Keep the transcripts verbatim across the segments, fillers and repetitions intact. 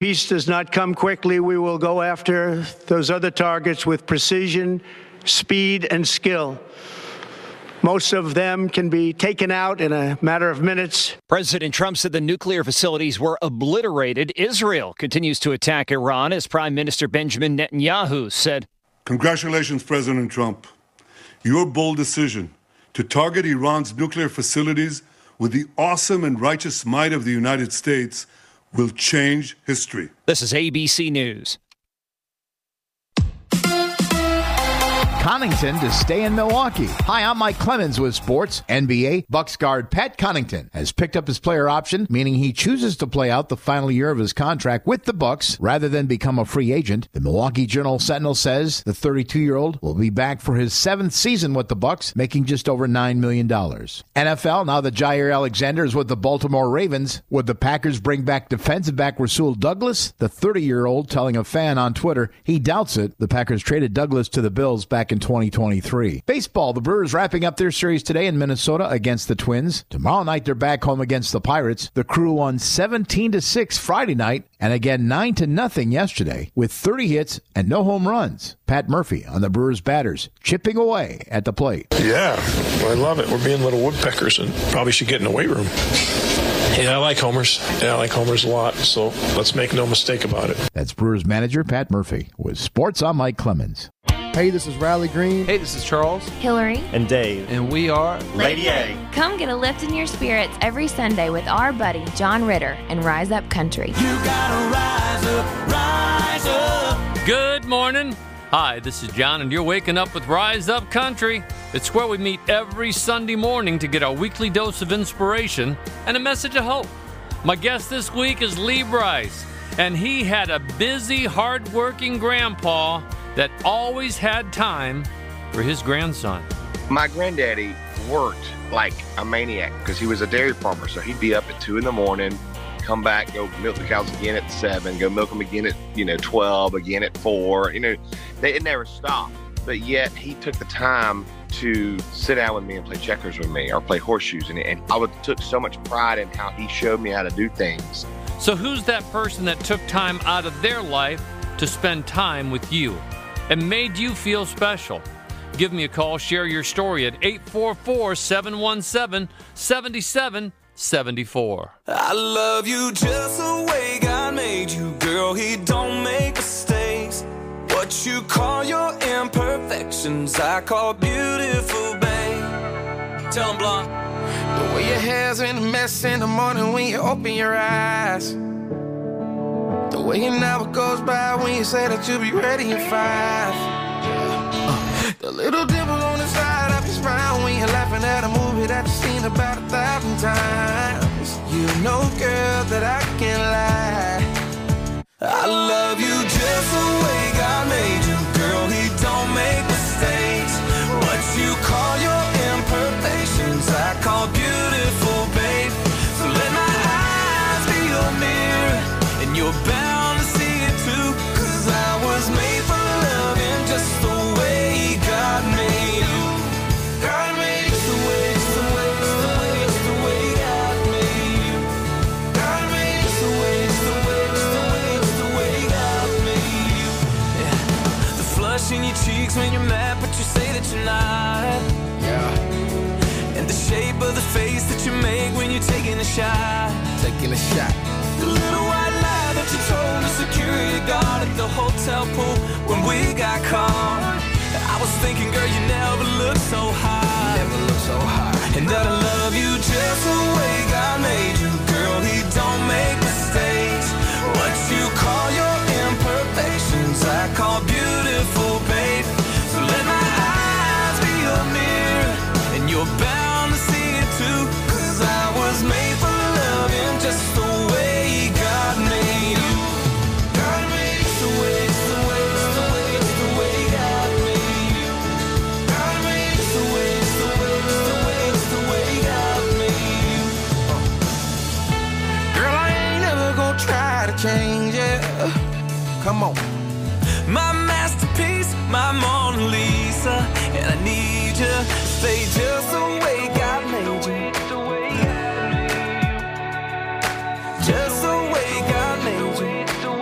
Peace does not come quickly. We will go after those other targets with precision, speed, and skill. Most of them can be taken out in a matter of minutes. President Trump said the nuclear facilities were obliterated. Israel continues to attack Iran, as Prime Minister Benjamin Netanyahu said. Congratulations, President Trump. Your bold decision to target Iran's nuclear facilities with the awesome and righteous might of the United States will change history. This is A B C News. Connaughton to stay in Milwaukee. Hi, I'm Mike Clemens with sports. N B A Bucks guard Pat Connaughton has picked up his player option, meaning he chooses to play out the final year of his contract with the Bucks rather than become a free agent. The Milwaukee Journal-Sentinel says the thirty-two-year-old will be back for his seventh season with the Bucks, making just over nine million dollars. N F L, now that Jair Alexander is with the Baltimore Ravens. Would the Packers bring back defensive back Rasul Douglas? The thirty-year-old telling a fan on Twitter he doubts it. The Packers traded Douglas to the Bills back in twenty twenty-three. Baseball, the Brewers wrapping up their series today in Minnesota against the Twins. Tomorrow night they're back home against the Pirates. The Crew won seventeen to six Friday night and again nine to nothing yesterday with thirty hits and no home runs. Pat Murphy on the Brewers batters, chipping away at the plate. Yeah, I love it. We're being little woodpeckers and probably should get in the weight room. Yeah, I like homers. Yeah, I like homers a lot, so let's make no mistake about it. That's Brewers manager Pat Murphy. With Sports, I'm Mike Clemens. Hey, this is Riley Green. Hey, this is Charles. Hillary. And Dave. And we are Lady A. Come get a lift in your spirits every Sunday with our buddy, John Ritter, and Rise Up Country. You gotta rise up, rise up. Good morning. Hi, this is John, and you're waking up with Rise Up Country. It's where we meet every Sunday morning to get our weekly dose of inspiration and a message of hope. My guest this week is Lee Brice, and he had a busy, hard-working grandpa that always had time for his grandson. My granddaddy worked like a maniac because he was a dairy farmer, so he'd be up at two in the morning, come back, go milk the cows again at seven, go milk them again at, you know, twelve, again at four. You know, they, it never stopped. But yet he took the time to sit down with me and play checkers with me or play horseshoes. And, and I would, took so much pride in how he showed me how to do things. So who's that person that took time out of their life to spend time with you and made you feel special? Give me a call. Share your story at eight four four, seven one seven, seven seven seven four. I love you just the way God made you, girl. He don't make mistakes. What you call your imperfections, I call beautiful, babe. Tell him, Blonde. The way your hair's in a mess in the morning when you open your eyes. The way an hour goes by when you say that you'll be ready in five. Uh, the little dimple on the side of your smile when you're laughing at a movie that you've seen about a thousand times. You know, girl, that I can't lie. I love you just the way God made you, girl. He don't make mistakes. What you call your imperfections, I call beautiful, babe. So let my eyes be your mirror, and you're bound to see it too. Cause I was made for loving just the way God made you. God made you the way, just the way, just the way, just the way God made you. God made you the way, just the way, just the way, just the way God made you. Yeah. The flush in your cheeks when you're mad, but you say that you're not. Yeah. And the shape of the face that you make when you're taking a shot. Taking a shot. The little white lie that you told the security guard at the hotel pool when we got caught. I was thinking, girl, you never looked so high. Never looked so high. And that I love you just the way God made you, girl. He don't make mistakes. What you call your imperfections, I call beautiful, babe. So let my eyes be your mirror, and you're bound to see it too. Cause I was made for loving just the way God made you. God made you the way, just the way, just the way, just the way God made you. God made you the way, just the way, just the way, just the way God made you. Girl, I ain't never gonna try to change it. Come on. My masterpiece, my Mona Lisa, and I need you to stay just the way God made you. Just the way God made you.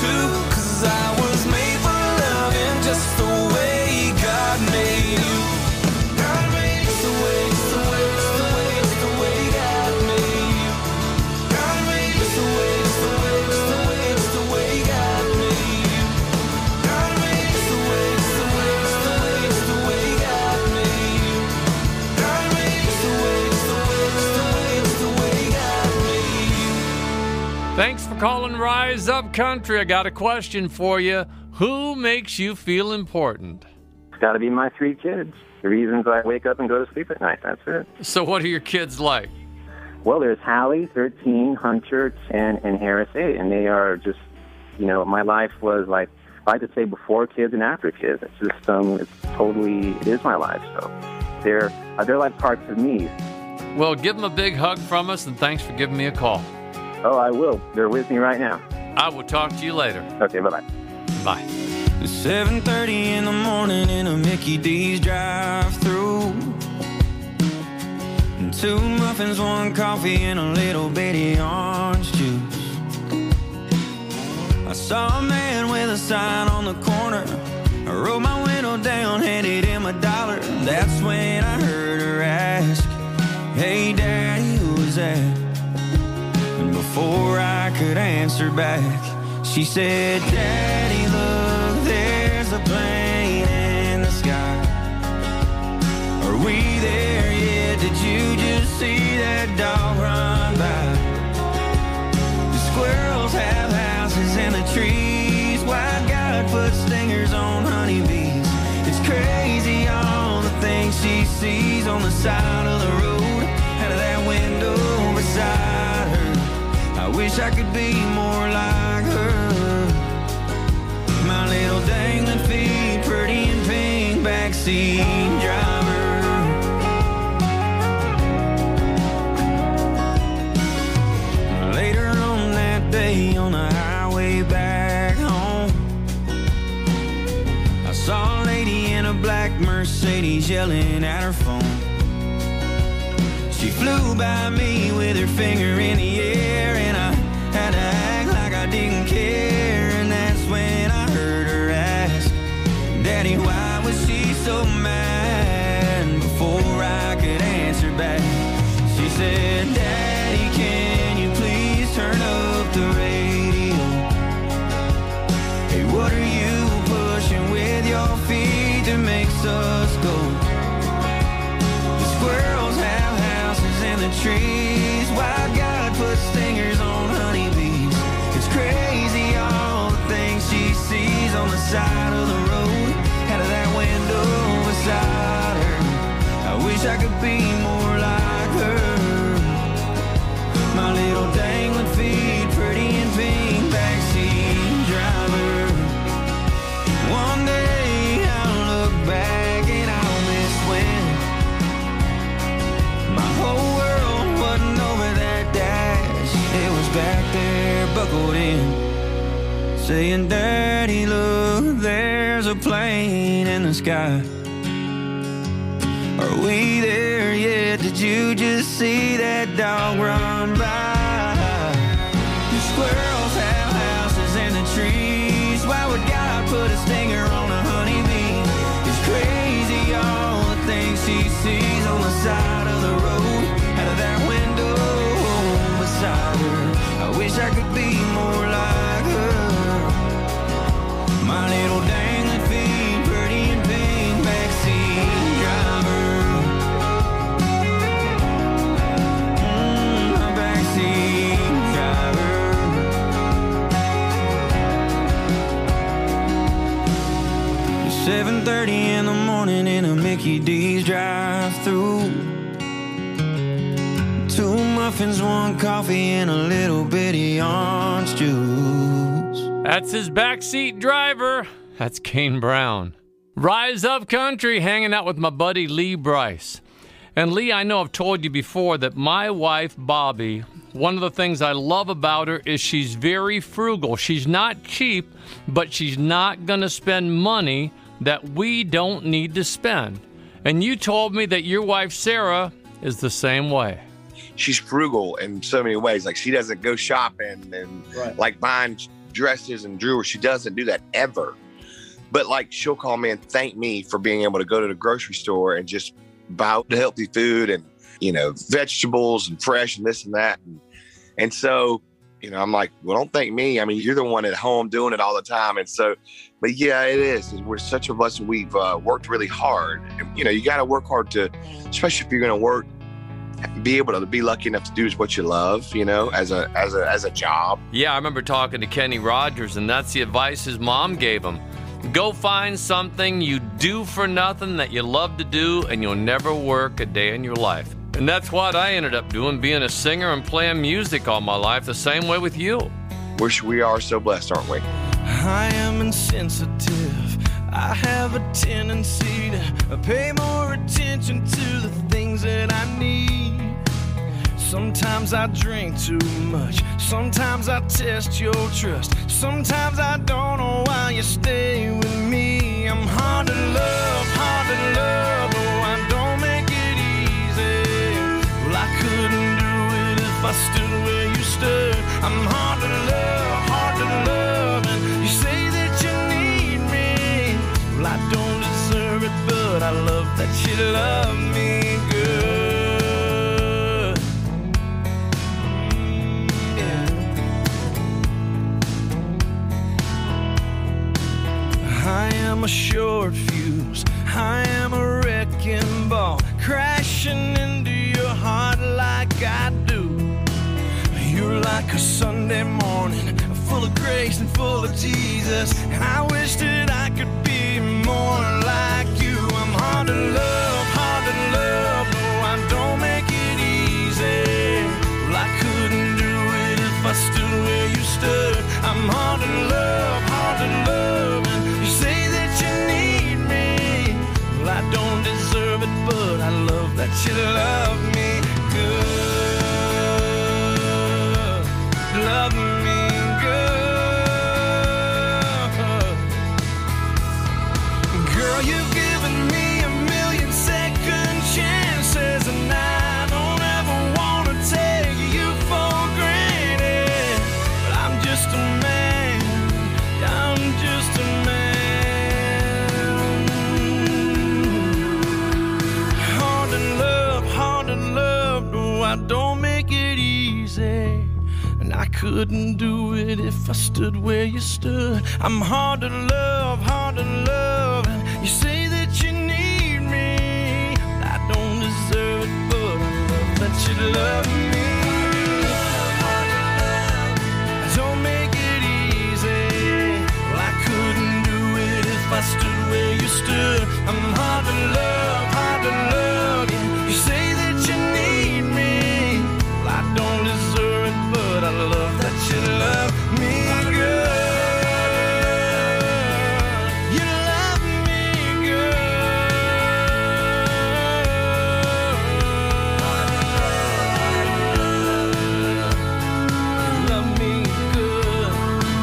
true, 'cause I was made for loving just the way God made you. God made you. It's the way, it's the way, it's the way, it's the way God made you. God made you. It's the way, it's the way, it's the way, it's the way God made you. God made you. It's the way, it's the way, it's the way, it's the way God made you. God made you. It's the way, it's the way, it's the way, it's the way God made you. Thanks for calling Rise Up Country. I got a question for you. Who makes you feel important? It's got to be my three kids. The reasons I wake up and go to sleep at night. That's it. So what are your kids like? Well, there's Hallie, thirteen, Hunter, ten, and Harris, eight. And they are just, you know, my life was like, I like to say before kids and after kids. It's just, um, it's totally, it is my life. So they're, uh, they're like parts of me. Well, give them a big hug from us, and thanks for giving me a call. Oh, I will. They're with me right now. I will talk to you later. Okay, bye-bye. Bye. It's seven thirty in the morning in a Mickey D's drive-thru. Two muffins, one coffee, and a little bitty orange juice. I saw a man with a sign on the corner. I rolled my window down, handed him a dollar. That's when I heard her ask, "Hey, Daddy, who was that?" And before I could answer back, she said, "Daddy, look, there's a plane in the sky. Are we there yet? Did you just see that dog run by? The squirrels have houses in the trees. Why God put stingers on honeybees? It's crazy all the things she sees on the side of the road, out of that window beside her. I wish I could be more like her. My little dangling feet, pretty and pink, backseat driver." Later on that day on the highway back home, I saw a lady in a black Mercedes yelling at her phone. She flew by me with her finger in the air, and I had to act like I didn't care. And that's when I heard her ask, "Daddy, why was she so mad?" And before I could answer back, she said, "Daddy, can you please turn up the radio? Hey, what are you pushing with your feet that makes us go? The squirrels have houses in the trees. Why God put stingers on honeybees? It's crazy all the things she sees on the side of the road, out of that window beside her. I wish I could be more like her. My little dangling feet, pretty and pink, backseat driver. One day I'll look back and I'll miss when my whole world wasn't over that dash. It was back there buckled in, saying, "Daddy, look, there's a plane in the sky. Are we there yet? Did you just see that dog run by? The squirrels have houses in the trees. Why would God put a stinger on a honeybee? It's crazy all the things she sees on the side of the road, out of that window beside her. I wish I could be more like her. My little dangling feet, pretty and pink, backseat driver. Mm, my backseat driver. It's seven thirty in the morning in a Mickey D's drive-thru. Two muffins, one coffee, and a little bitty orange juice. That's his backseat driver. That's Kane Brown. Rise Up Country, hanging out with my buddy Lee Brice. And Lee, I know I've told you before that my wife, Bobby, one of the things I love about her is she's very frugal. She's not cheap, but she's not going to spend money that we don't need to spend. And you told me that your wife, Sarah, is the same way. She's frugal in so many ways. Like, she doesn't go shopping and Right. like buying dresses and jewelry. She doesn't do that ever. But like, she'll call me and thank me for being able to go to the grocery store and just buy the healthy food and, you know, vegetables and fresh and this and that. And, and so, you know, I'm like, well, don't thank me. I mean, you're the one at home doing it all the time. And so, but yeah, it is. We're such a blessing. We've uh, worked really hard. And, you know, you got to work hard to, especially if you're going to work, be able to be lucky enough to do what you love, you know, as a as a as a job. Yeah, I remember talking to Kenny Rogers, and that's the advice his mom gave him. Go find something you do for nothing that you love to do, and you'll never work a day in your life. And that's what I ended up doing, being a singer and playing music all my life, the same way with you. Wish we are so blessed, aren't we? I am insensitive. I have a tendency to pay more attention to the things that I need. Sometimes I drink too much. Sometimes I test your trust. Sometimes I don't know why you stay with me. I'm hard to love, hard to love. Oh, I don't make it easy. Well, I couldn't do it if I stood where you stood. I'm hard to love, hard to love. And you say that you need me. Well, I don't deserve it, but I love that you love me good. I am a short fuse, I am a wrecking ball, crashing into your heart like I do. You're like a Sunday morning, full of grace and full of Jesus, and I wish that I could be more like you. I'm hard to love, hard to love, no, I don't make it easy. Well, I couldn't do it if I stood where you stood. I'm hard to love, hard to love, and you say that you need me. Well, I don't deserve it, but I love that you love me good. Love me good. Girl, you've given me a million second chances, and I don't ever want to take you for granted. But I'm just a man, I'm just a man. Hard to love, hard to love, no, I don't make it easy. And I couldn't do it if I stood where you stood. I'm hard to love, hard to love. And you say that you need me. I don't deserve it, but I love that you love me. I don't make it easy. Well, I couldn't do it if I stood where you stood. I'm hard to love, hard to love. And you say that you need me. Well, I don't deserve it, but I love that you love me good. You love me good. You love me good.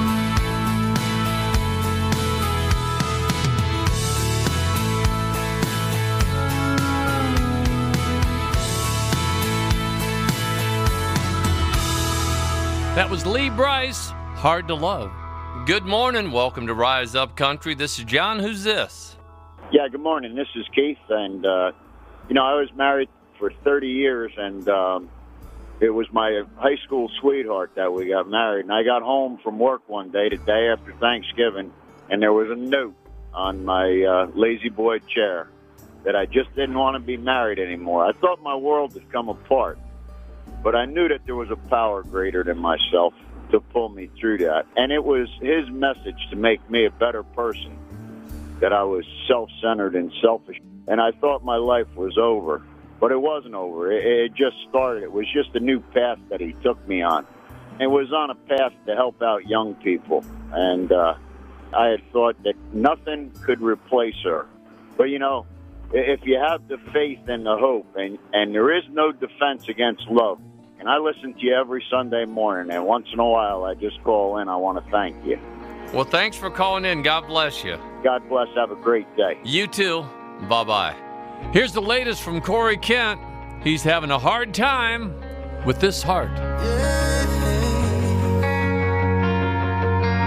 That was Lee Brice, Hard to Love. Good morning. Welcome to Rise Up Country. This is John. Who's this? Yeah, good morning. This is Keith. And, uh, you know, I was married for thirty years, and um, it was my high school sweetheart that we got married. And I got home from work one day, the day after Thanksgiving, and there was a note on my uh, lazy boy chair that I just didn't want to be married anymore. I thought my world had come apart. But I knew that there was a power greater than myself to pull me through that. And it was his message to make me a better person, that I was self-centered and selfish. And I thought my life was over. But it wasn't over. It, it just started. It was just a new path that he took me on. It was on a path to help out young people. And uh, I had thought that nothing could replace her. But, you know, if you have the faith and the hope, and, and there is no defense against love, and I listen to you every Sunday morning, and once in a while I just call in, I want to thank you. Well, thanks for calling in. God bless you. God bless. Have a great day. You too. Bye-bye. Here's the latest from Corey Kent. He's having a hard time with this heart. Yeah.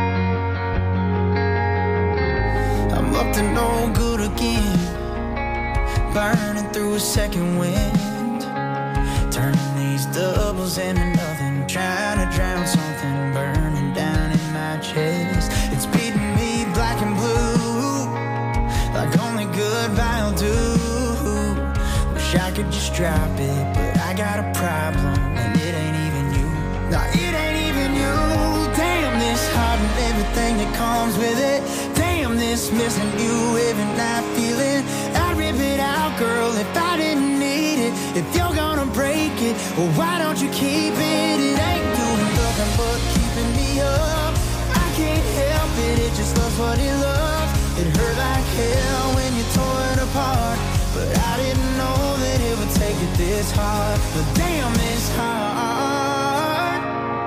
to no good again. Burning through a second wind, turning these doubles into nothing, trying to drown something burning down in my chest. It's beating me black and blue, like only goodbye will do. Wish I could just drop it, but I got a problem, and it ain't even you. No, it ain't even you. Damn, this heart and everything that comes with it. Damn, this missing you every night feeling. I'd rip it out, girl, if I didn't need it. If you're gonna break it, well, why don't you keep it? It ain't doing nothing but keeping me up. I can't help it, it just loves what it loves. It hurt like hell when you tore it apart, but I didn't know that it would take it this hard. But damn, this hard.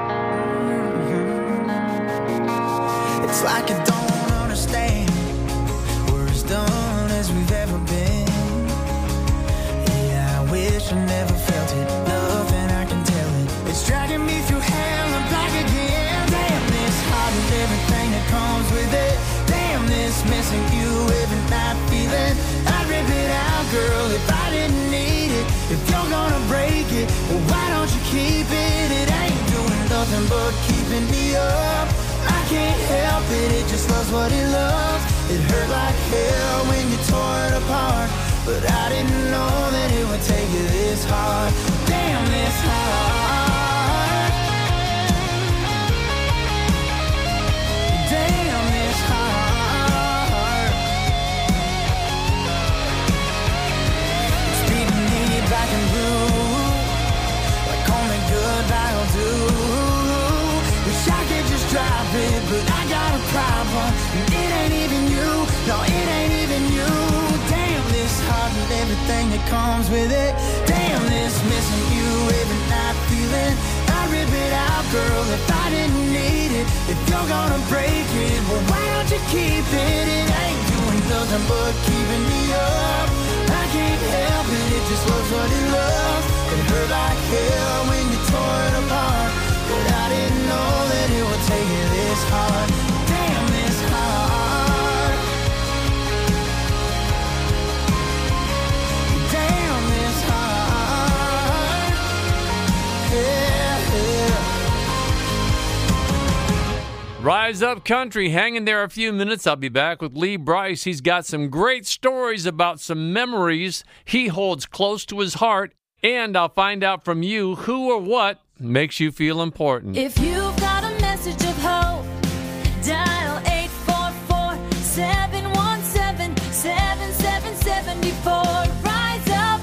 Mm-hmm. It's like I don't understand. We're as done as we've ever been. Yeah, I wish I never felt it. Nothing I can tell it. It's dragging me through hell and back again. Damn, this heart and everything that comes with it. Damn, this missing you every night feeling. I'd rip it out, girl, if I didn't need it. If you're gonna break it, well, why don't you keep it? It ain't doing nothing but keeping me up. I can't help it, it just loves what it loves. It hurt like hell when you tore it apart, but I didn't know that it would take you this hard. Damn, this hard. Damn, this hard. It's beating me black and blue, like only goodbye will do. Wish I could just drop it, but I got a problem, and it ain't even you. No, it ain't even you. Damn, this heart and everything that comes with it. Damn, this missing you every night feeling. I'd rip it out, girl, if I didn't need it. If you're gonna break it, well, why don't you keep it? It ain't doing nothing but keeping me up. I can't help it, it just loves what it loves. It hurt like hell when you tore it apart, but I didn't know that it would take it this hard. Damn, this hard. Damn, this hard. Yeah, yeah. Rise Up Country, hanging there a few minutes. I'll be back with Lee Brice. He's got some great stories about some memories he holds close to his heart, and I'll find out from you who or what makes you feel important. If you've got a message of hope, dial eight four four, seven one seven, seven seven seven four. Rise up.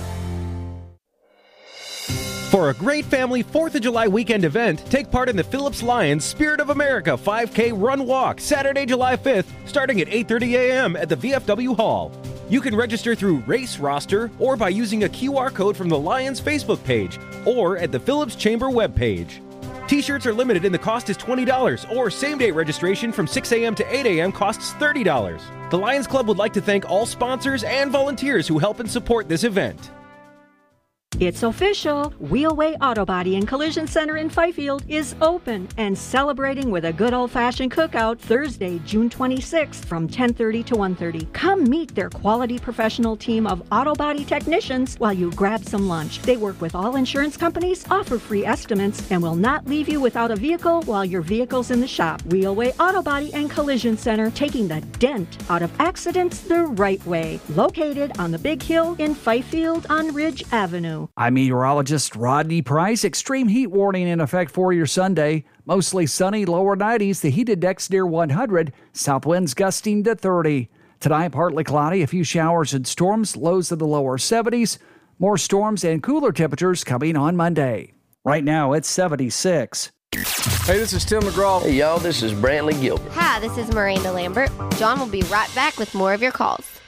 For a great family fourth of July weekend event, take part in the Phillips Lions Spirit of America five K Run Walk, Saturday, July fifth, starting at eight thirty a.m. at the V F W Hall. You can register through Race Roster or by using a Q R code from the Lions Facebook page or at the Phillips Chamber webpage. T-shirts are limited and the cost is twenty dollars, or same-day registration from six a.m. to eight a.m. costs thirty dollars. The Lions Club would like to thank all sponsors and volunteers who help and support this event. It's official. Wheelway Auto Body and Collision Center in Fifield is open and celebrating with a good old-fashioned cookout Thursday, June twenty-sixth from ten thirty to one thirty. Come meet their quality professional team of auto body technicians while you grab some lunch. They work with all insurance companies, offer free estimates, and will not leave you without a vehicle while your vehicle's in the shop. Wheelway Auto Body and Collision Center, taking the dent out of accidents the right way. Located on the Big Hill in Fifield on Ridge Avenue. I'm meteorologist Rodney Price. Extreme heat warning in effect for your Sunday. Mostly sunny, lower nineties. The heat index near one hundred. South winds gusting to thirty. Tonight, partly cloudy, a few showers and storms. Lows in the lower seventies. More storms and cooler temperatures coming on Monday. Right now, it's seventy-six. Hey, this is Tim McGraw. Hey, y'all, this is Brantley Gilbert. Hi, this is Miranda Lambert. John will be right back with more of your calls.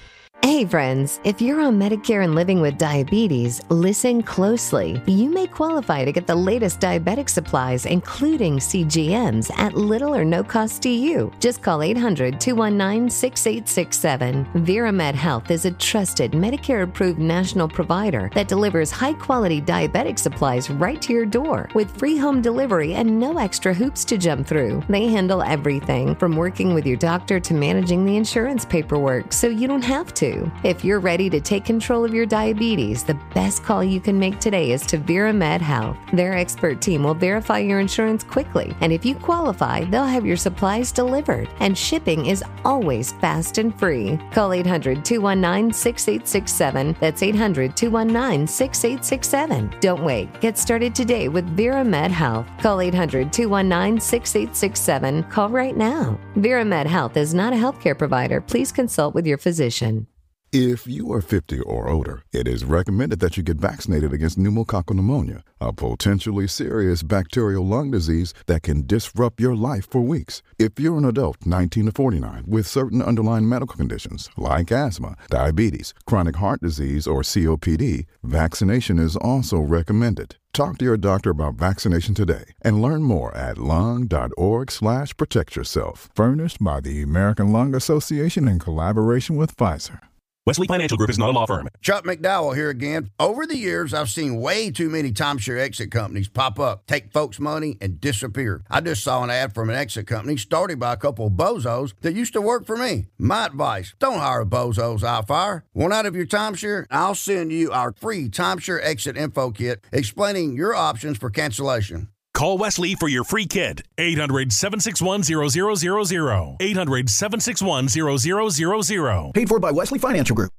Hey friends, if you're on Medicare and living with diabetes, listen closely. You may qualify to get the latest diabetic supplies, including C G Ms, at little or no cost to you. Just call eight hundred, two one nine, six eight six seven. VeraMed Health is a trusted Medicare-approved national provider that delivers high-quality diabetic supplies right to your door with free home delivery and no extra hoops to jump through. They handle everything from working with your doctor to managing the insurance paperwork, so you don't have to. If you're ready to take control of your diabetes, the best call you can make today is to VeraMed Health. Their expert team will verify your insurance quickly, and if you qualify, they'll have your supplies delivered, and shipping is always fast and free. Call eight hundred, two one nine, six eight six seven. That's eight hundred, two one nine, six eight six seven. Don't wait. Get started today with VeraMed Health. Call eight hundred, two one nine, six eight six seven. Call right now. VeraMed Health is not a healthcare provider. Please consult with your physician. If you are fifty or older, it is recommended that you get vaccinated against pneumococcal pneumonia, a potentially serious bacterial lung disease that can disrupt your life for weeks. If you're an adult nineteen to forty-nine with certain underlying medical conditions like asthma, diabetes, chronic heart disease, or C O P D, vaccination is also recommended. Talk to your doctor about vaccination today and learn more at lung.org slash protect yourself. Furnished by the American Lung Association in collaboration with Pfizer. Wesley Financial Group is not a law firm. Chuck McDowell here again. Over the years, I've seen way too many timeshare exit companies pop up, take folks' money, and disappear. I just saw an ad from an exit company started by a couple of bozos that used to work for me. My advice, don't hire bozos I'll fire. Want out of your timeshare? I'll send you our free timeshare exit info kit explaining your options for cancellation. Call Wesley for your free kit. eight hundred, seven six one, zero zero zero zero. eight hundred, seven six one, zero zero zero zero. Paid for by Wesley Financial Group.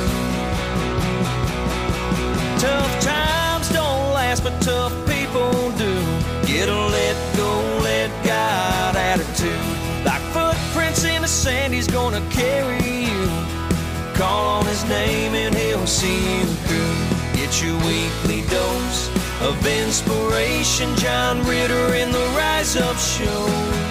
Tough times don't last, but tough people do. Get a let go, let God attitude. Like footprints in the sand, he's gonna carry you. Call on his name and he'll see you through. Get your weekly dose of inspiration. John Ritter in the Rise Up Show.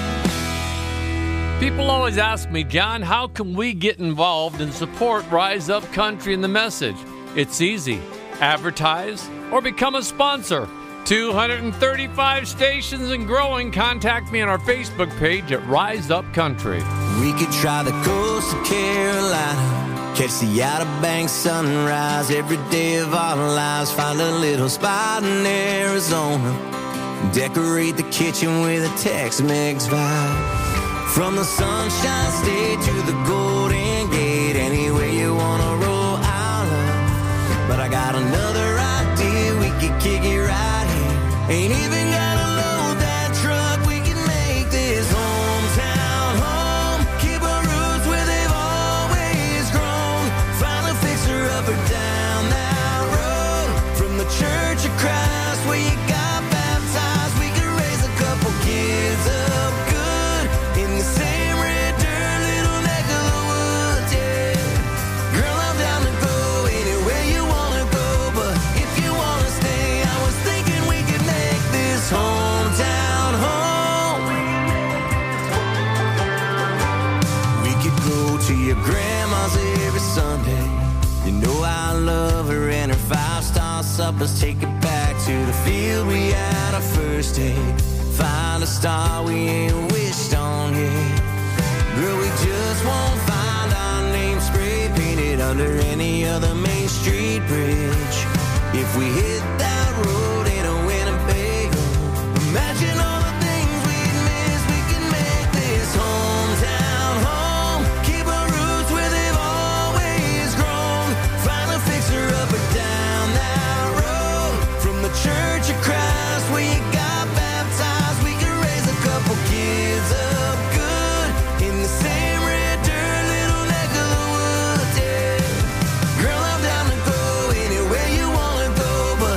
People always ask me, John, how can we get involved and support Rise Up Country and the message? It's easy. Advertise or become a sponsor. two hundred thirty-five stations and growing. Contact me on our Facebook page at Rise Up Country. We could try the coast of Carolina. Catch the Outer Banks sunrise every day of our lives. Find a little spot in Arizona. Decorate the kitchen with a Tex-Mex vibe. From the Sunshine State to the Golden Gate, anywhere you wanna roll, I'll love. But I got another idea, we could kick it right here. Ain't even gotta load that truck, we can make this hometown home. Keep our roots where they've always grown. Find a fixer up or down that road. From the Church of Christ where you got baptized, we could raise a couple kids up good in the same red dirt, little neck of the woods, yeah. Girl, I'm down to go anywhere you wanna go, but if you wanna stay, I was thinking we could make this hometown home. We could go to your grandma's every Sunday. You know I love her and her five-star suppers. Take it back to the field we had our first date. Find a star we ain't wished on yet. Girl, we just won't find our name spray painted under any other Main Street bridge. If we hit that road in a Winnebago, imagine all the things we'd miss. We can make this hometown home. Keep our roots where they've always grown. Find a fixer up or down that road. From the Church of Christ where you got baptized, we can raise a couple kids up good in the same red dirt, little neck of the woods, yeah. Girl, I'm down to go anywhere you wanna go, but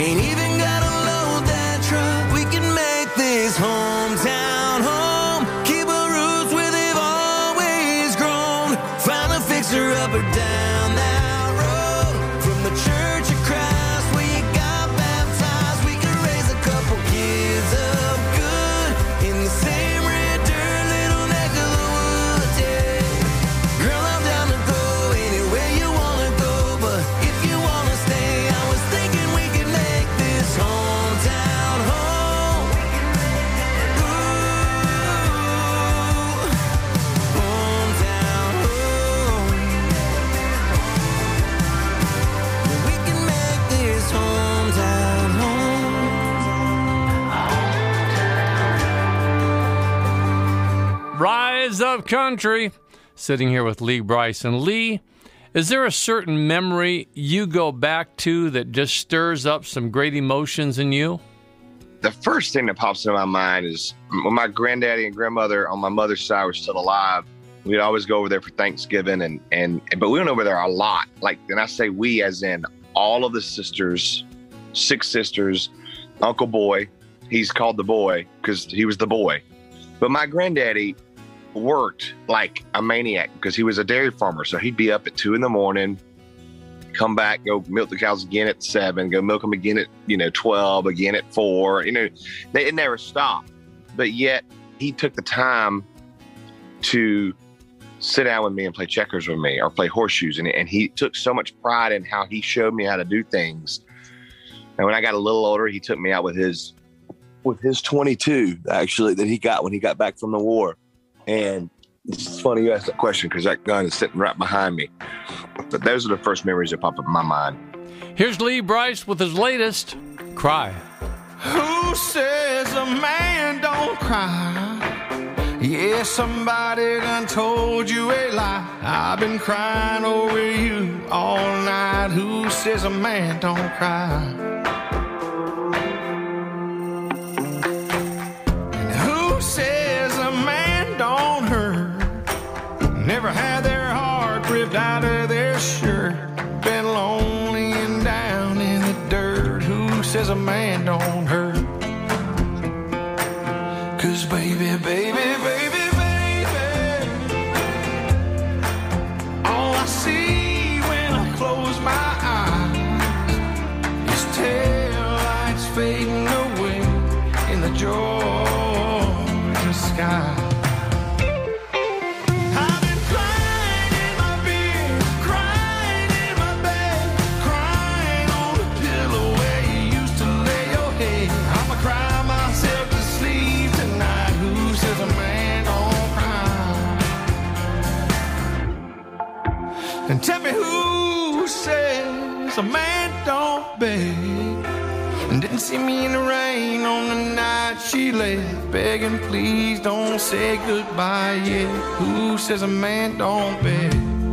Ain't even gotta load that truck. We can make this hometown home. Keep our roots where they've always grown. Find a fixer up or down that road. From the Church of Christ where you got baptized, we can raise a couple kids up good in the same red dirt little neck of the woods, yeah. Girl, I'm down to go anywhere you wanna go, but if you wanna stay, I was thinking we could make this hometown home. Ooh, hometown home. We can make this hometown home. Rise Up Country. Sitting here with Lee Bryson. Lee, is there a certain memory you go back to that just stirs up some great emotions in you? The first thing that pops into my mind is when my granddaddy and grandmother on my mother's side were still alive. We'd always go over there for Thanksgiving, and and but we went over there a lot. Like, and I say we as in all of the sisters, six sisters, Uncle Boy. He's called the boy because he was the boy. But my granddaddy worked like a maniac because he was a dairy farmer. So he'd be up at two in the morning, come back, go milk the cows again at seven, go milk them again at, you know, twelve, again at four. You know, they, it never stopped. But yet he took the time to sit down with me and play checkers with me or play horseshoes. And, and he took so much pride in how he showed me how to do things. And when I got a little older, he took me out with his with his twenty-two, actually, that he got when he got back from the war. And it's funny you asked that question because that gun is sitting right behind me. But those are the first memories that pop up in my mind. Here's Lee Bryce with his latest, Cry. Who says a man don't cry? Yeah, somebody done told you a lie. I've been crying over you all night. Who says a man don't cry? And who says a man don't hurt? Never had their heart ripped out of their shirt. Been lonely and down in the dirt. Who says a man don't hurt? 'Cause baby, baby, baby, baby, all I see when I close my eyes is taillights fading away in the Georgia sky. And tell me who says a man don't beg, and didn't see me in the rain on the night she left, begging please don't say goodbye yet. Who says a man don't beg?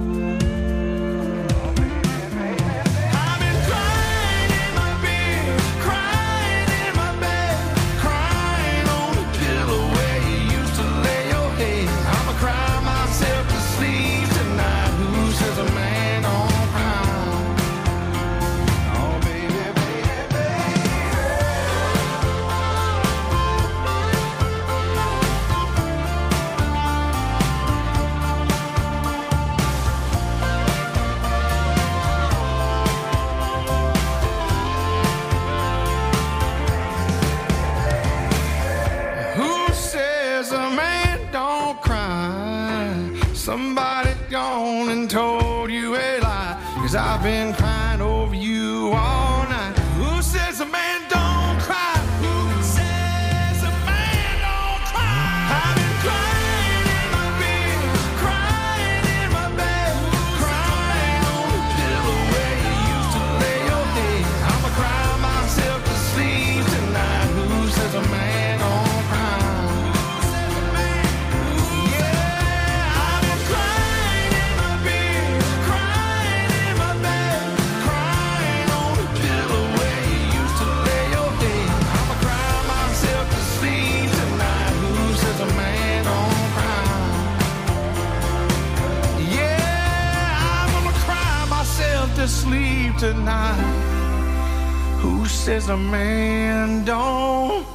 Somebody gone and told you a lie, 'cause I've been crying over you all night. Who says a man don't cry? Who says a man don't cry? I've been crying in my bed, crying in my bed, crying on the pillow where you used to lay your head. I'ma cry myself to sleep tonight. Who says a man don't cry? To sleep tonight. Who says a man don't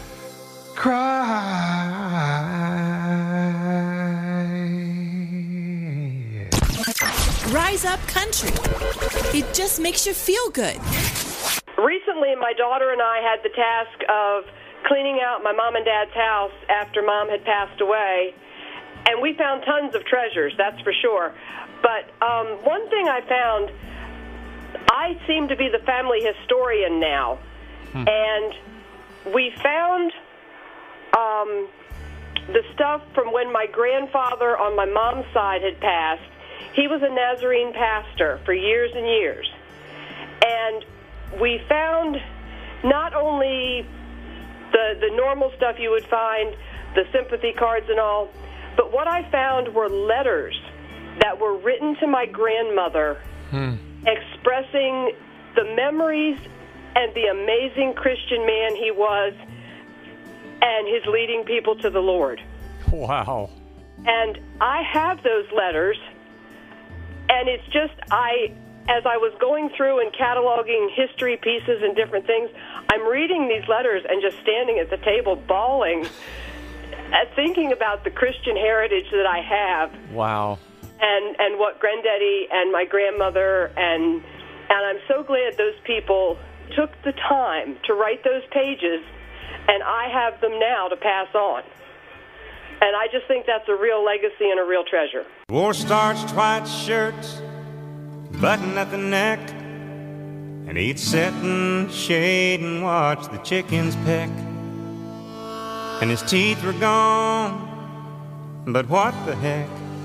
cry? Rise Up Country. It just makes you feel good. Recently, my daughter and I had the task of cleaning out my mom and dad's house after mom had passed away, and we found tons of treasures, that's for sure. But um, one thing I found, I seem to be the family historian now, hmm. and we found um, the stuff from when my grandfather on my mom's side had passed. He was a Nazarene pastor for years and years, and we found not only the the normal stuff you would find, the sympathy cards and all, but what I found were letters that were written to my grandmother hmm. expressing the memories and the amazing Christian man he was and his leading people to the Lord. Wow. And I have those letters, and it's just, I, as I was going through and cataloging history pieces and different things, I'm reading these letters and just standing at the table bawling, thinking about the Christian heritage that I have. Wow. And and what Granddaddy and my grandmother, and and I'm so glad those people took the time to write those pages, and I have them now to pass on. And I just think that's a real legacy and a real treasure. Wore starched white shirts, button at the neck, and he'd sit in shade and watch the chickens peck. And his teeth were gone, but what the heck?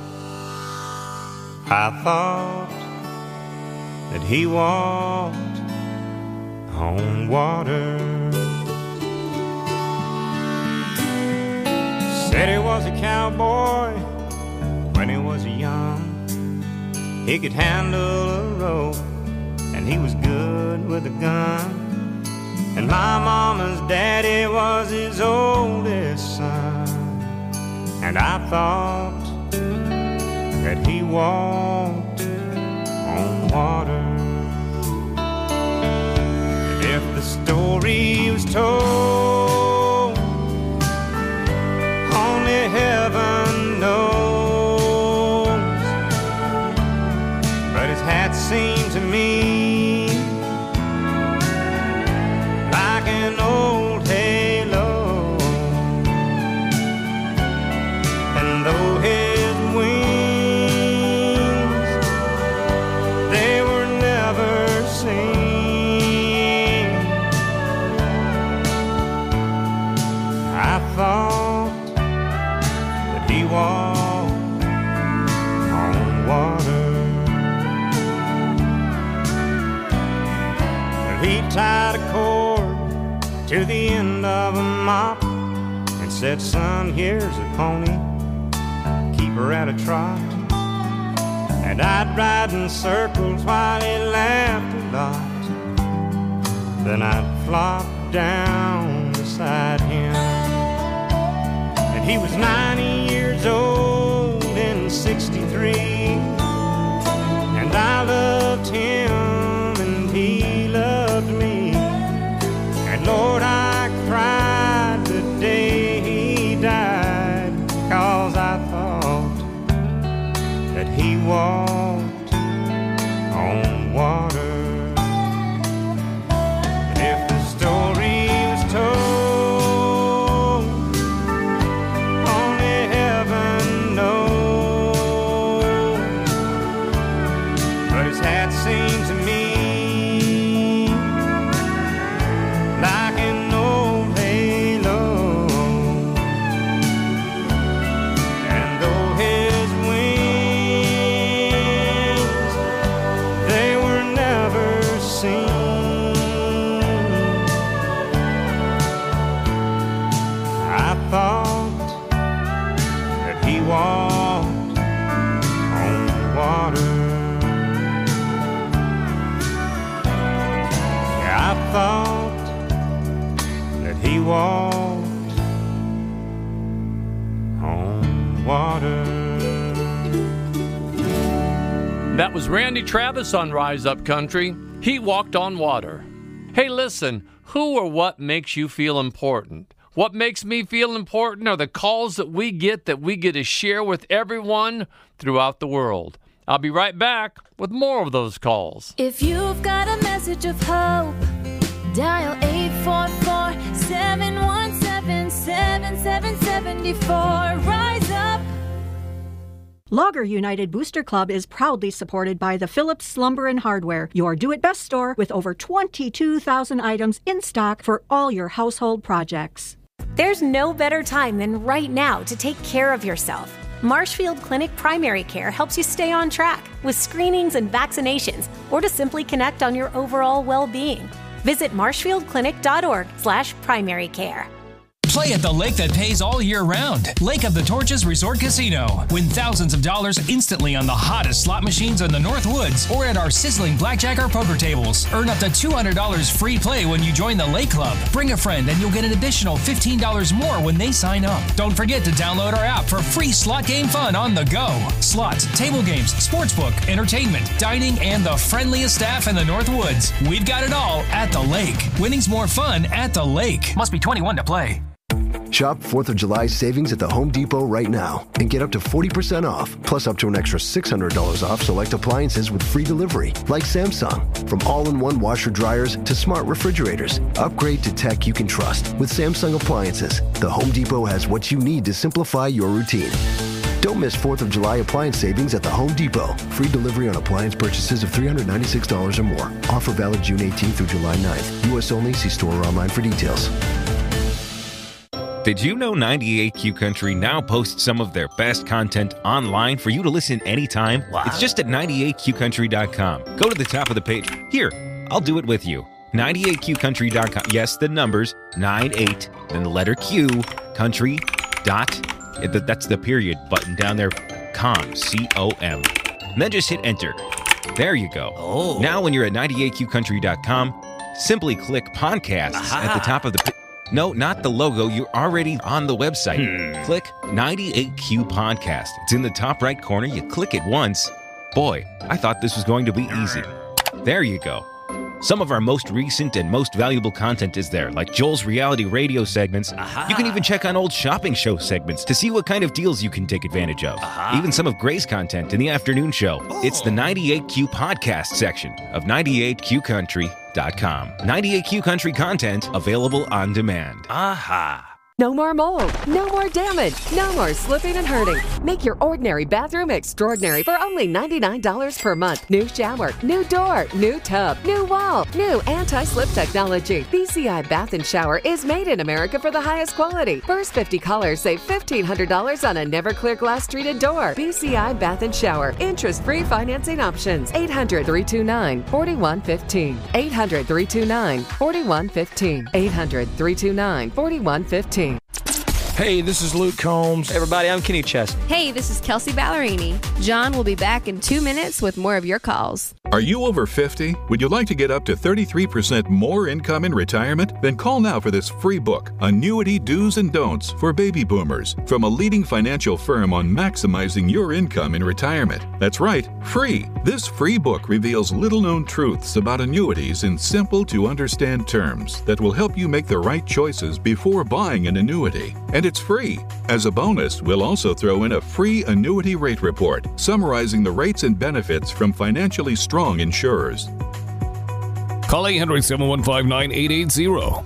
I thought that he walked on water. Said he was a cowboy when he was young. He could handle a rope, and he was good with a gun. And my mama's daddy was his oldest son. And I thought that he walked on water. And if the story was told, only heaven knows. But his hat seemed to me like an old halo. And though his wings, they were never seen, I thought that he walked on water. He tied a cord to the end of a mop and said, son, here's a pony, keep her at a trot. And I'd ride in circles while he laughed a lot. Then I'd flop down beside him. And he was ninety years old in sixty-three, and I loved him and he loved me. And Lord, I cried the day he died, 'cause I thought that he walked on water. And if the story was told, only heaven knows. But his hat seemed to me like an old halo. And though his wings, they were never seen, I thought that he walked on water. Yeah, I thought that he walked on water. That was Randy Travis on Rise Up Country. He walked on water. Hey, listen, who or what makes you feel important? What makes me feel important are the calls that we get that we get to share with everyone throughout the world. I'll be right back with more of those calls. If you've got a message of hope, dial eight four four, seven one seven, seven seven seven four. Rise up. Logger United Booster Club is proudly supported by the Phillips Lumber and Hardware, your do-it-best store with over twenty-two thousand items in stock for all your household projects. There's no better time than right now to take care of yourself. Marshfield Clinic Primary Care helps you stay on track with screenings and vaccinations, or to simply connect on your overall well-being. Visit marshfieldclinic.org slash primary care. Play at the lake that pays all year round. Lake of the Torches Resort Casino. Win thousands of dollars instantly on the hottest slot machines in the North Woods or at our sizzling blackjack or poker tables. Earn up to two hundred dollars free play when you join the Lake Club. Bring a friend and you'll get an additional fifteen dollars more when they sign up. Don't forget to download our app for free slot game fun on the go. Slots, table games, sportsbook, entertainment, dining, and the friendliest staff in the North Woods. We've got it all at the lake. Winning's more fun at the lake. Must be twenty-one to play. Shop fourth of July savings at the Home Depot right now and get up to forty percent off, plus up to an extra six hundred dollars off select appliances with free delivery, like Samsung. From all-in-one washer dryers to smart refrigerators, upgrade to tech you can trust with Samsung appliances. The Home Depot has what you need to simplify your routine. Don't miss fourth of July appliance savings at the Home Depot. Free delivery on appliance purchases of three hundred ninety-six dollars or more. Offer valid June eighteenth through July ninth. U S only. See store or online for details. Did you know ninety-eight Q Country now posts some of their best content online for you to listen anytime? Wow. It's just at ninety-eight q country dot com. Go to the top of the page. Here, I'll do it with you. ninety-eight q country dot com. Yes, the numbers, ninety-eight, then the letter Q, country, dot, that's the period button down there, com, C O M. And then just hit enter. There you go. Oh. Now when you're at ninety-eight q country dot com, simply click podcasts Aha. at the top of the page. No, not the logo. You're already on the website. Hmm. Click ninety-eight Q Podcast. It's in the top right corner. You click it once. Boy, I thought this was going to be easy. There you go. Some of our most recent and most valuable content is there, like Joel's reality radio segments. Aha. You can even check on old shopping show segments to see what kind of deals you can take advantage of. Aha. Even some of Gray's content in the afternoon show. Oh. It's the ninety-eight Q Podcast section of ninety-eight q country dot com. ninety-eight Q Country content available on demand. Aha. No more mold, no more damage, no more slipping and hurting. Make your ordinary bathroom extraordinary for only ninety-nine dollars per month. New shower, new door, new tub, new wall, new anti-slip technology. B C I Bath and Shower is made in America for the highest quality. First fifty callers save fifteen hundred dollars on a never clear glass treated door. B C I Bath and Shower. Interest-free financing options. eight hundred, three two nine, four one one five. eight hundred, three two nine, four one one five. eight hundred, three two nine, four one one five. Hey, this is Luke Combs. Hey, everybody, I'm Kenny Chesney. Hey, this is Kelsey Ballerini. John will be back in two minutes with more of your calls. Are you over fifty? Would you like to get up to thirty-three percent more income in retirement? Then call now for this free book, Annuity Do's and Don'ts for Baby Boomers, from a leading financial firm on maximizing your income in retirement. That's right, free. This free book reveals little-known truths about annuities in simple-to-understand terms that will help you make the right choices before buying an annuity. And it's free. As a bonus, we'll also throw in a free annuity rate report summarizing the rates and benefits from financially strong insurers. Call eight hundred, seven one five, nine eight eight zero.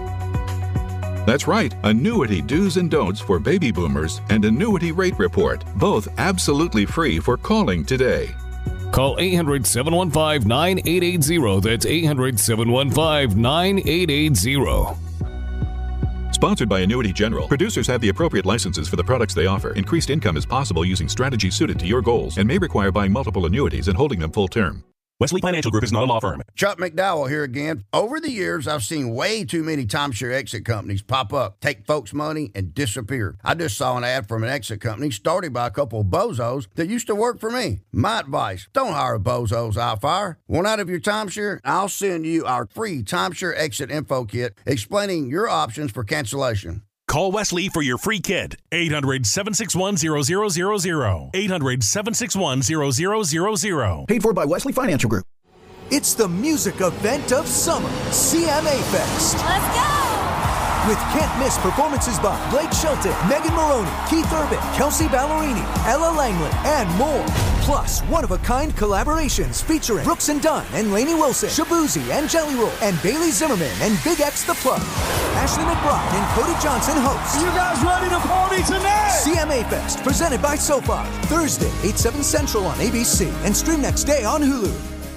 That's right, Annuity Do's and Don'ts for Baby Boomers and Annuity Rate Report, both absolutely free for calling today. Call eight hundred, seven one five, nine eight eight zero. That's eight hundred, seven one five, nine eight eight zero. Sponsored by Annuity General. Producers have the appropriate licenses for the products they offer. Increased income is possible using strategies suited to your goals and may require buying multiple annuities and holding them full term. Wesley Financial Group is not a law firm. Chuck McDowell here again. Over the years, I've seen way too many timeshare exit companies pop up, take folks' money, and disappear. I just saw an ad from an exit company started by a couple of bozos that used to work for me. My advice, don't hire bozos out fire. Want out of your timeshare? I'll send you our free timeshare exit info kit explaining your options for cancellation. Call Wesley for your free kit. eight hundred, seven six one, zero zero zero zero. eight hundred, seven six one, zero zero zero zero. Paid for by Wesley Financial Group. It's the music event of summer, C M A Fest. Let's go! With can't-miss performances by Blake Shelton, Megan Maroney, Keith Urban, Kelsey Ballerini, Ella Langley, and more. Plus, one-of-a-kind collaborations featuring Brooks and Dunn and Lainey Wilson, Shabuzi and Jelly Roll, and Bailey Zimmerman and Big X The Plug. Ashley McBride and Cody Johnson host. You guys ready to party tonight? C M A Fest, presented by SoFi. Thursday, eight, seven Central on A B C, and stream next day on Hulu.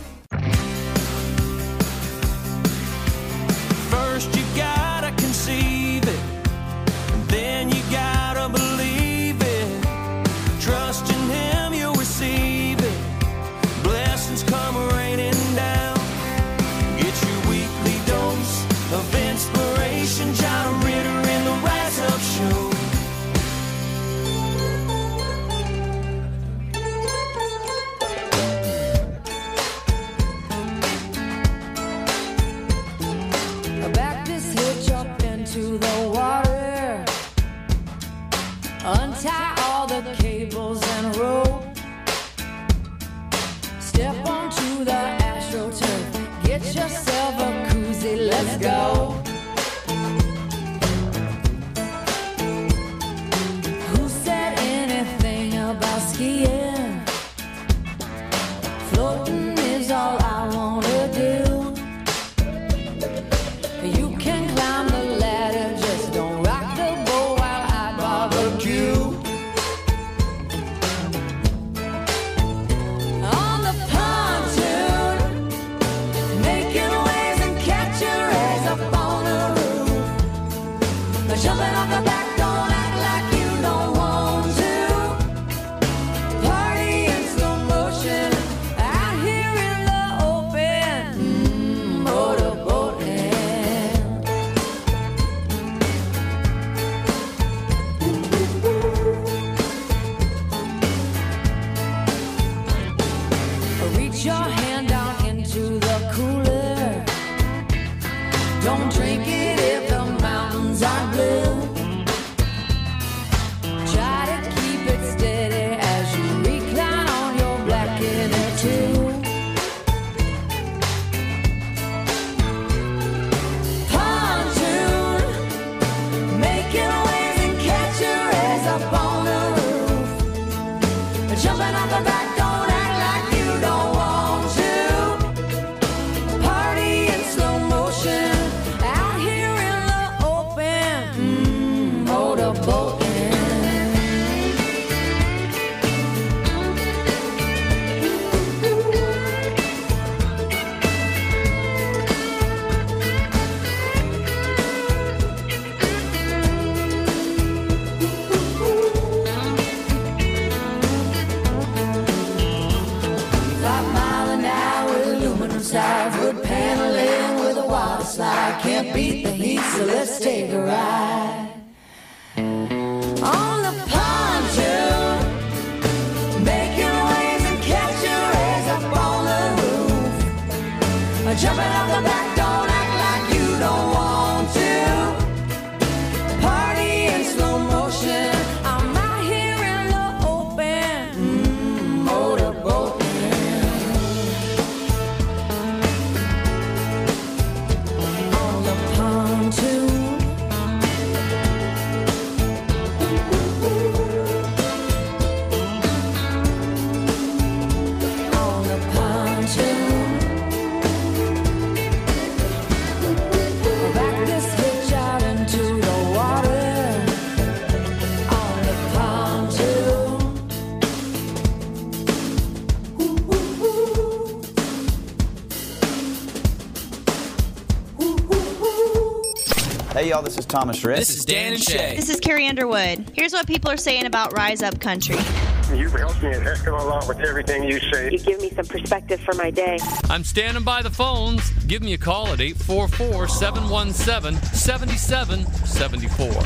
First you gotta conceive it, and then you gotta believe it. Trust in him, you'll receive it. Blessings come raining down. Get your weekly dose of inspiration. John Ritter in the Rise Up Show. Back this hitch up into the water. Untie all the cables and rope. Step onto the AstroTurf. Get yourself a koozie, let's go. Who said anything about skiing? Floating is all I wanna do. You can climb the ladder, just don't rock the boat while I barbecue. On the pontoon, making waves and catching rays up on the roof. Jumping off the back, don't act like you don't want to. Party in slow motion, out here in the open. Mm, motorboating. Reach your hand down into the cooler. Don't drink it if the mountains are blue. Try to keep it steady as you recline on your black inner tube. Pontoon, making waves and catching rays up on the roof. Jumping off the back, don't act like you don't want to. Party in slow motion, out here in the open. Mm, motorboating. Five mile an hour, aluminum sides, wood paneling with a water slide. Can't beat the heat, so let's take a ride. On the pontoon, making waves and catching rays up on the roof. Jumping off the back, don't act like you don't want to. Party in slow motion, I'm out here in the open. Mm, motorboating. On the pontoon. On the pontoon. Back this hitch out into the water. On the pontoon. Hey y'all, this is Thomas Rhett. This is Dan and Shay. This is Carrie Underwood. Here's what people are saying about Rise Up Country. You've helped me a heck of a lot with everything you say. You give me some perspective for my day. I'm standing by the phones. Give me a call at eight four four, seven one seven, seven seven seven four.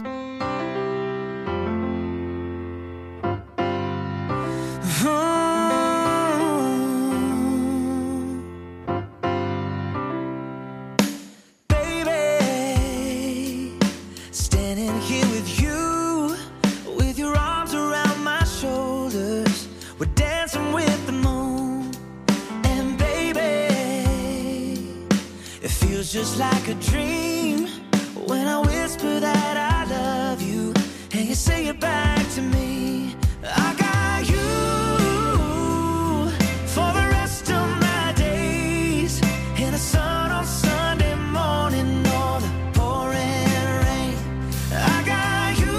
Baby, standing here with you, with your arms around my shoulders, we're dancing with the moon. And baby, Feels just like a dream when I whisper that I love you and you say it back to me. I got you for the rest of my days in the sun on Sunday morning or the pouring rain. I got you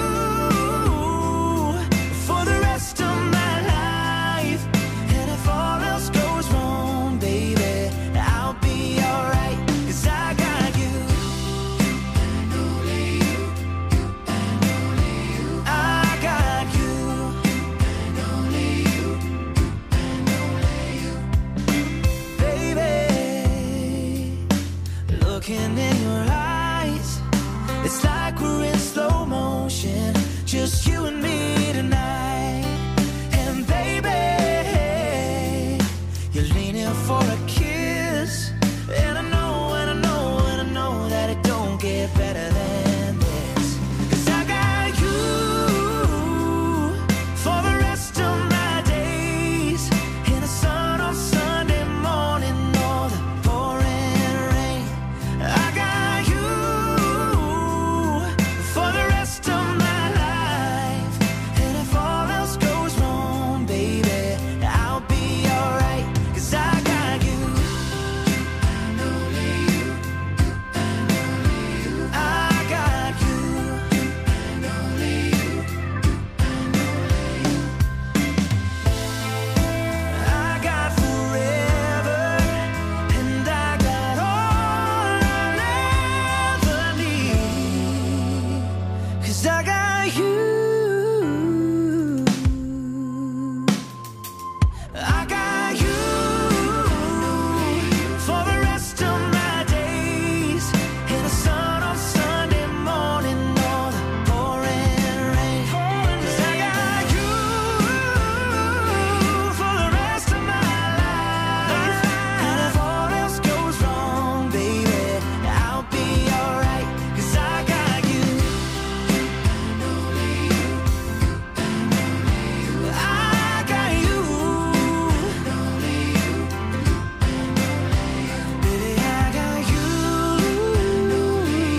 for the rest of my life, and if all else goes wrong, baby, I'll be alright, 'cause I got you. And only you, and only you. I got you, and only you, and only you. Baby, looking in your eyes, it's like we're in slow motion, just you and me tonight. And baby, you're leaning for a kiss, and I know, and I know, and I know that it don't get better than this. 'Cause I got you for the rest of my days in the sun on Sunday morning or the pouring rain. I got you for the rest of my life, and if all else goes wrong, baby, I'll be alright, 'cause I got you, and only you, and only you. I got you, and only you, and only you. I got forever, and I got all I'll ever need, 'cause I got you. I got you for the rest of my days in the sun on Sunday morning or the pouring rain. 'Cause I got you for the rest of my life, and if all else goes wrong, baby, I'll be alright, 'cause I got you, and only you, and only you. I got you, and only you, and only you. Baby, I got you, and only you,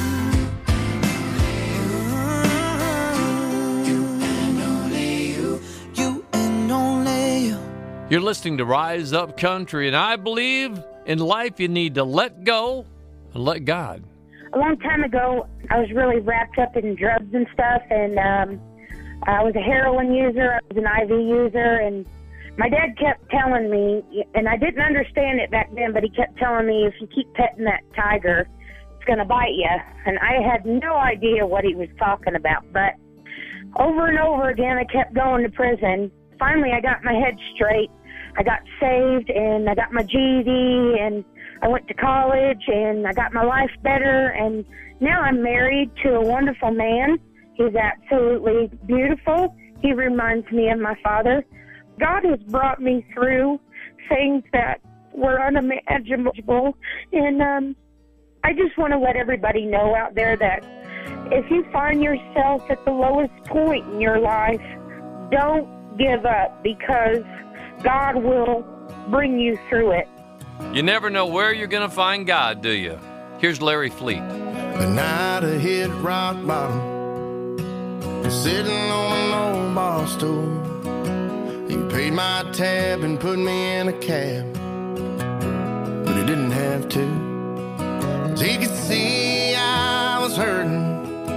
you and only you, you and only you. You're listening to Rise Up Country, and I believe in life you need to let go and let God. A long time ago, I was really wrapped up in drugs and stuff, and um, I was a heroin user, I was an I V user, and my dad kept telling me, and I didn't understand it back then, but he kept telling me, if you keep petting that tiger, it's going to bite you. And I had no idea what he was talking about, but over and over again, I kept going to prison. Finally, I got my head straight. I got saved, and I got my G E D, and I went to college, and I got my life better, and now I'm married to a wonderful man. He's absolutely beautiful. He reminds me of my father. God has brought me through things that were unimaginable, and um, I just want to let everybody know out there that if you find yourself at the lowest point in your life, don't give up, because God will bring you through it. You never know where you're going to find God, do you? Here's Larry Fleet. The night I hit rock bottom, sitting on an old bar stool. He paid my tab and put me in a cab, but he didn't have to, 'cause he could see I was hurting.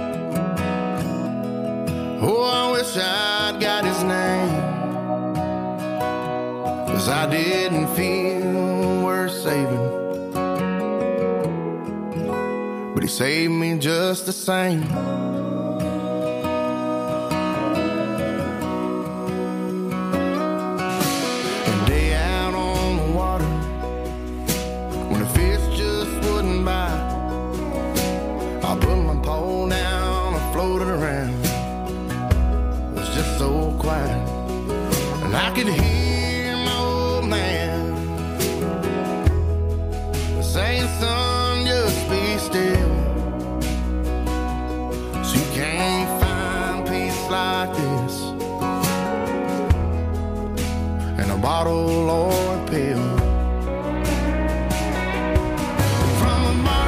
Oh, I wish I'd got his name, 'cause I didn't feel worth saving, but he saved me just the same. A day out on the water, when the fish just wouldn't bite, I put my pole down and floated around. It was just so quiet, and I could hear my old man saying, son, just be still. So you can't find peace like this in a bottle or a pill. From a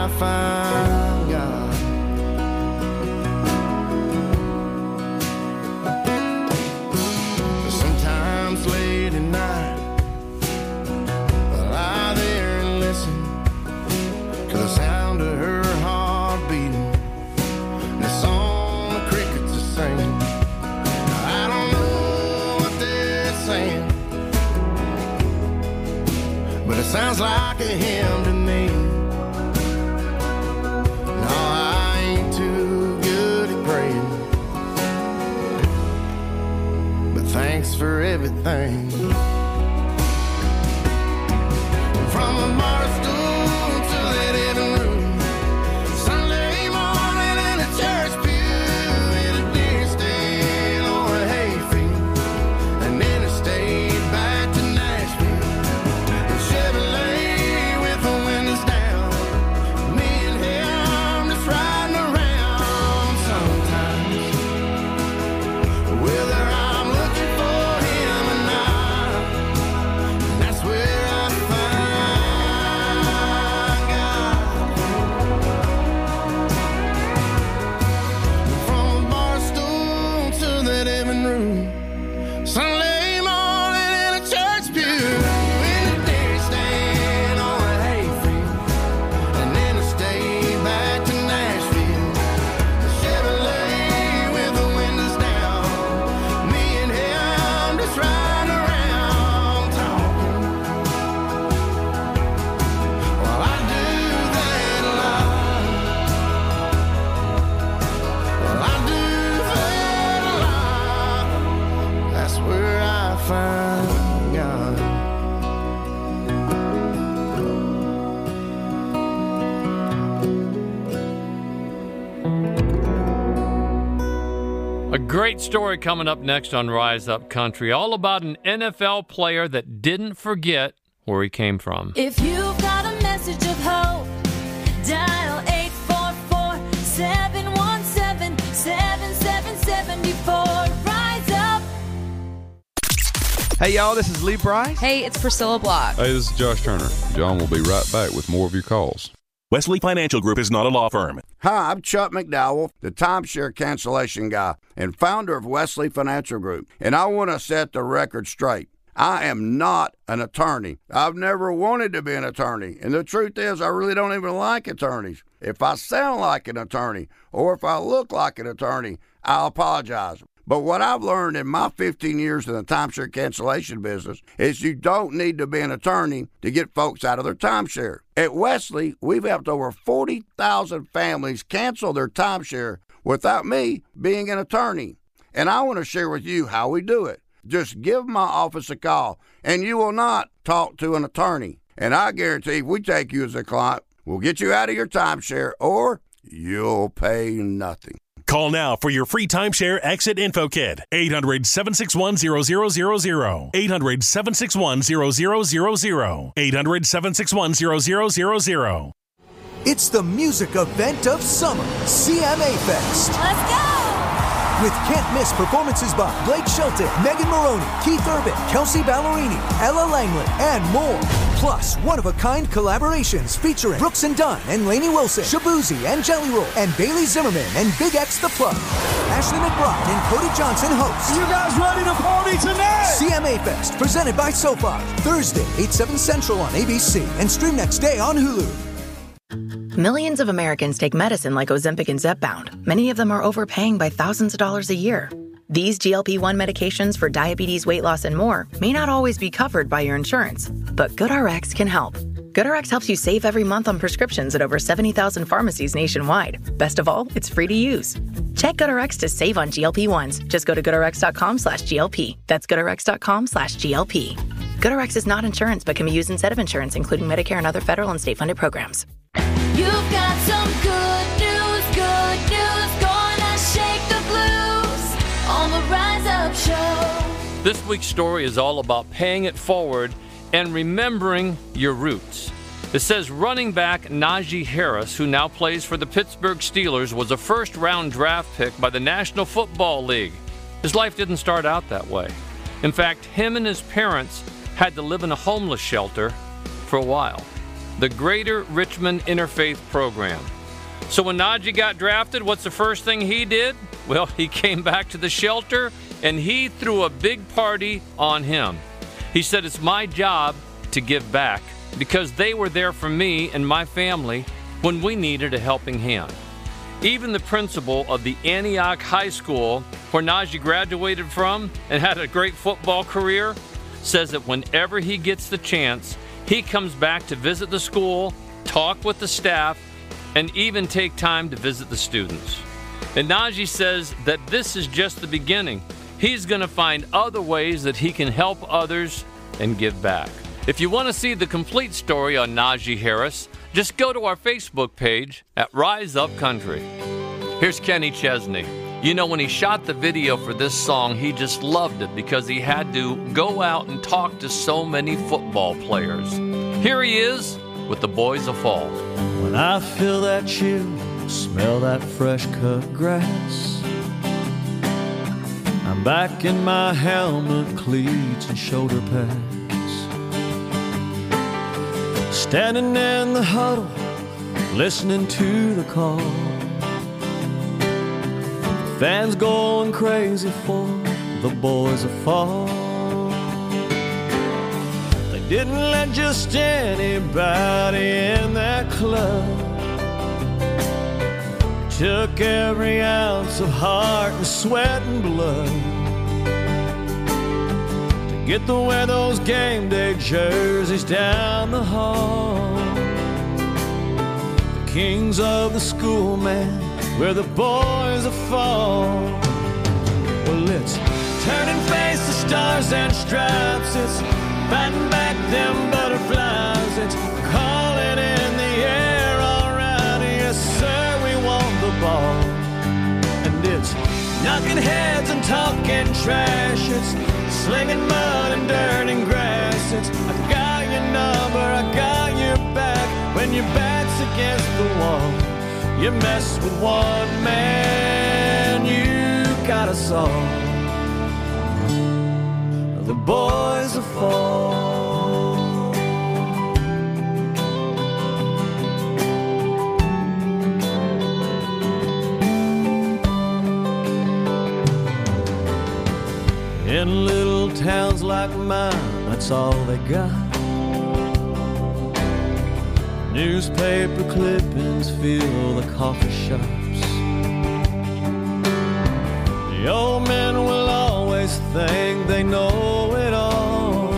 I find God. Sometimes late at night, I lie there and listen to the sound of her heart beating, and the song the crickets are singing. I don't know what they're saying, but it sounds like a hymn to me. No, I ain't too good at praying, but thanks for everything. From the bar stool to the living room, Sunday morning in a church pew, in a deer stand or a hayfield, and then I stayed back to Nashville. The Chevrolet with the windows down, me and him just riding around sometimes. Whether I'm looking for him or not, that's where I find God. From the bar stool to the living room, Sunday morning in a church pew, in a deer stand or a hayfield, and then I stayed back to Nashville. The Chevrolet with the windows down, me and him just riding around talking. Well, I do that a lot. Well, I do that a lot. That's where I find God. A great story coming up next on Rise Up Country, all about an N F L player that didn't forget where he came from. If you've got a message of hope, dial eight four four, seven one seven, seven seven seven four. Rise up. Hey, y'all, this is Lee Bryce. Hey, it's Priscilla Block. Hey, this is Josh Turner. John will be right back with more of your calls. Wesley Financial Group is not a law firm. Hi, I'm Chuck McDowell, the timeshare cancellation guy and founder of Wesley Financial Group, and I want to set the record straight. I am not an attorney. I've never wanted to be an attorney, and the truth is I really don't even like attorneys. If I sound like an attorney or if I look like an attorney, I'll apologize. But what I've learned in my fifteen years in the timeshare cancellation business is you don't need to be an attorney to get folks out of their timeshare. At Wesley, we've helped over forty thousand families cancel their timeshare without me being an attorney. And I want to share with you how we do it. Just give my office a call, and you will not talk to an attorney. And I guarantee if we take you as a client, we'll get you out of your timeshare, or you'll pay nothing. Call now for your free timeshare exit info kit. eight hundred, seven six one, zero zero zero zero. eight hundred, seven six one, zero zero zero zero. eight hundred, seven six one, zero zero zero zero. It's the music event of summer, C M A Fest. Let's go! With can't-miss performances by Blake Shelton, Megan Maroney, Keith Urban, Kelsey Ballerini, Ella Langley, and more. Plus, one-of-a-kind collaborations featuring Brooks and Dunn and Lainey Wilson, Shabuzi and Jelly Roll, and Bailey Zimmerman and Big X The Plug. Ashley McBride and Cody Johnson host. You guys ready to party tonight? C M A Fest, presented by SoFi. Thursday, eight, seven Central on A B C, and stream next day on Hulu. Millions of Americans take medicine like Ozempic and Zepbound. Many of them are overpaying by thousands of dollars a year. These G L P one medications for diabetes, weight loss, and more may not always be covered by your insurance, but GoodRx can help. GoodRx helps you save every month on prescriptions at over seventy thousand pharmacies nationwide. Best of all, it's free to use. Check GoodRx to save on G L P ones. Just go to goodrx.com slash GLP. That's goodrx.com slash GLP. GoodRx is not insurance, but can be used instead of insurance, including Medicare and other federal and state-funded programs. You've got some good news, good news, gonna shake the blues on the Rise Up Show. This week's story is all about paying it forward and remembering your roots. It says running back Najee Harris, who now plays for the Pittsburgh Steelers, was a first-round draft pick by the National Football League. His life didn't start out that way. In fact, him and his parents had to live in a homeless shelter for a while. the Greater Richmond Interfaith Program. So when Najee got drafted, what's the first thing he did? Well, he came back to the shelter and he threw a big party on him. He said, it's my job to give back because they were there for me and my family when we needed a helping hand. Even the principal of the Antioch High School, where Najee graduated from and had a great football career, says that whenever he gets the chance, he comes back to visit the school, talk with the staff, and even take time to visit the students. And Najee says that this is just the beginning. He's going to find other ways that he can help others and give back. If you want to see the complete story on Najee Harris, just go to our Facebook page at Rise Up Country. Here's Kenny Chesney. You know, when he shot the video for this song, he just loved it because he had to go out and talk to so many football players. Here he is with the Boys of Fall. When I feel that chill, smell that fresh cut grass, I'm back in my helmet, cleats, and shoulder pads, standing in the huddle, listening to the call. Fans going crazy for the Boys of Fall. They didn't let just anybody in that club. Took every ounce of heart and sweat and blood to get to wear those game day jerseys down the hall. The kings of the school, man, where the Boys of Fall. Well, it's turning face to stars and stripes. It's fighting back them butterflies. It's calling in the air, all right, yes sir, we want the ball. And it's knocking heads and talking trash. It's slinging mud and dirt and grass. It's I got your number, I got your back. When your back's against the wall, you mess with one man, you got us all. The Boys of Fall. In little towns like mine, that's all they got. Newspaper clippings fill the coffee shops. The old men will always think they know it all.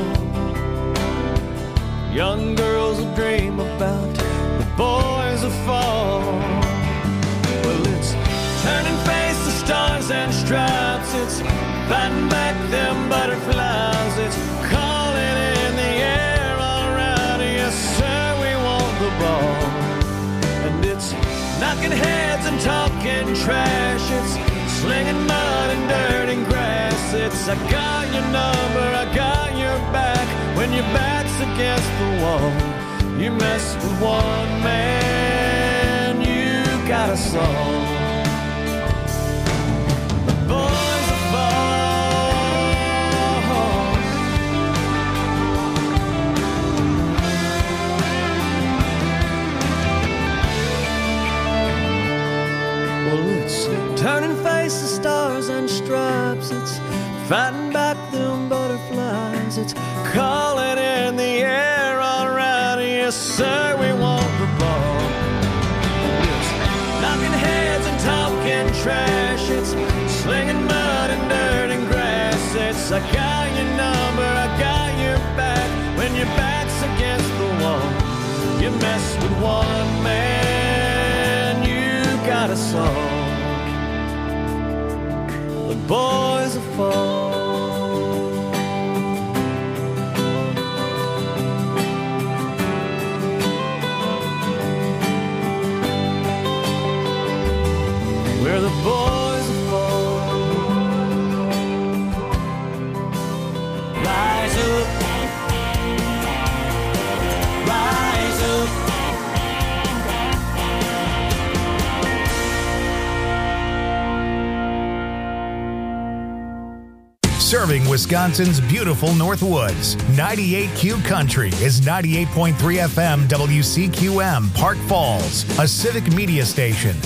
Young girls will dream about the Boys of Fall. Well, it's turning face to stars and stripes. It's fighting back them butterflies. It's calling in the air, all right, yes sir, the ball. And it's knocking heads and talking trash. It's slinging mud and dirt and grass. It's I got your number, I got your back. When your back's against the wall, you mess with one man, you got us all. The Boys of Fall. Turning faces, stars and stripes. It's fighting back them butterflies. It's calling in the air, all right, yes sir, we want the ball. It's knocking heads and talking trash. It's slinging mud and dirt and grass. It's I got your number, I got your back. When your back's against the wall, you mess with one man, you got us all. The Boys of Fall. We're the Boys of Fall. Rise up, rise up. serving Wisconsin's beautiful Northwoods. ninety-eight Q Country is ninety-eight point three F M W C Q M, Park Falls, a civic media station.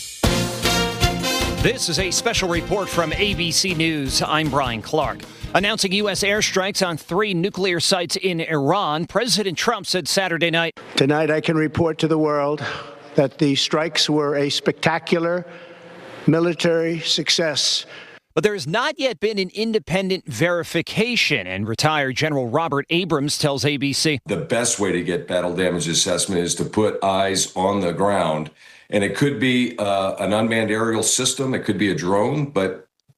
This is a special report from A B C News. I'm Brian Clark. Announcing U S airstrikes on three nuclear sites in Iran, President Trump said Saturday night. Tonight I can report to the world that the strikes were a spectacular military success. But there has not yet been an independent verification, and retired General Robert Abrams tells A B C. The best way to get battle damage assessment is to put eyes on the ground. And it could be uh, an unmanned aerial system. It could be a drone, but